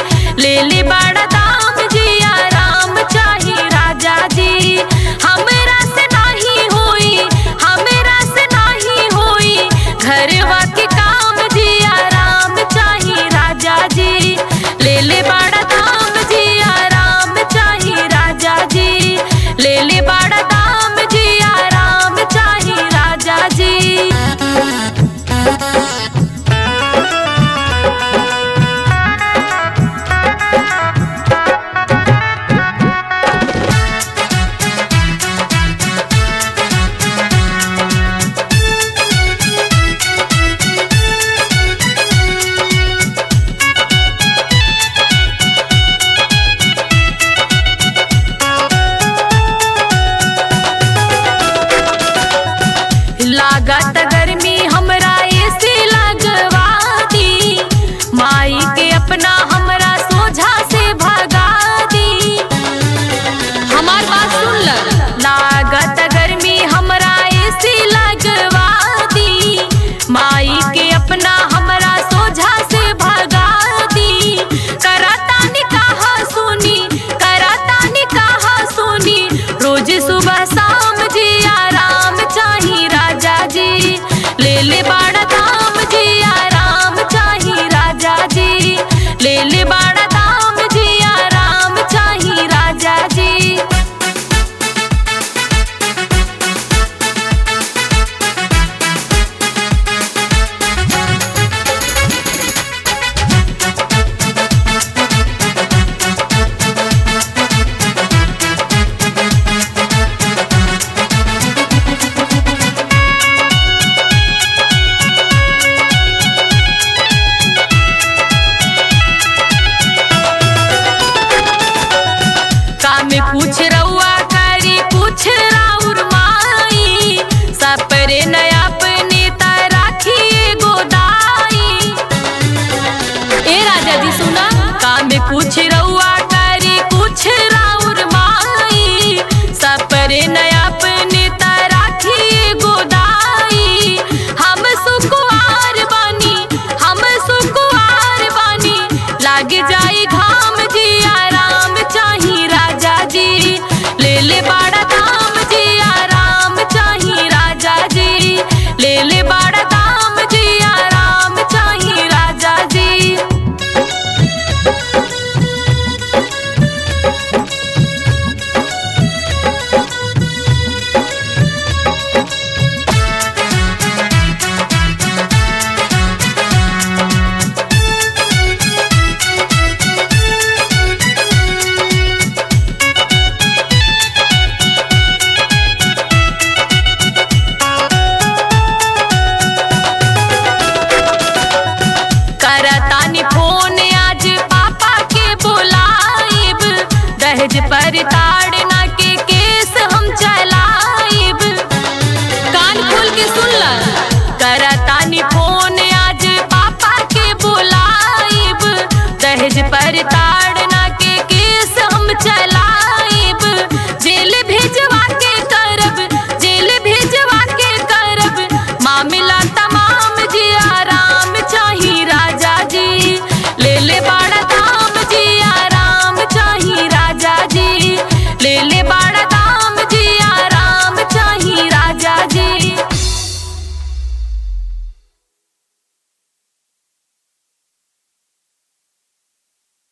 ले ले बड़ा दाम जिया राम चाही राजा जी। हमरा से नहीं होई, हमरा से नहीं होई, घरवा के काम जिया राम चाही राजा जी। ले ले बड़ा दाम जिया राम चाही राजा जी। ले ले बड़ा दाम जिया राम चाही राजा जी। लागत गर्मी हमरा एसी लगवा दी, माई के अपना हमरा सोझा से भगा दी। हमार बात सुन ल। लागत गर्मी हमरा एसी लगवा दी, माई के अपना हमरा सोझा से भगा दी। कराता निकाह सुनी, कराता निकाह सुनी, रोज सुबह शाम जिया राम चाही राजा जी। ले ले बड़ा दाम जिया राम चाही राजा जी। ले ले बड़ा दाम जिया राम चाही राजा जी। कुछ रउआ करी कुछ राउर माई, सपरे नया अपने राखी गोदाई। ए राजा जी सुना, काम कुछ रउआ करी कुछ राउर माई, सपरे नया अपने राखी गोदाई। हम सुकुआर बानी, हम सुकुआर बानी, लाग जाई घाम जिया राम चाही राजा जी। ले ले बड़ा दाम जिया राम चाही राजा जी। ले ले बड़ा दाम जिया राम चाही राजा जी। करतानी फोन आज पापा के बुलाइब, दहेज पर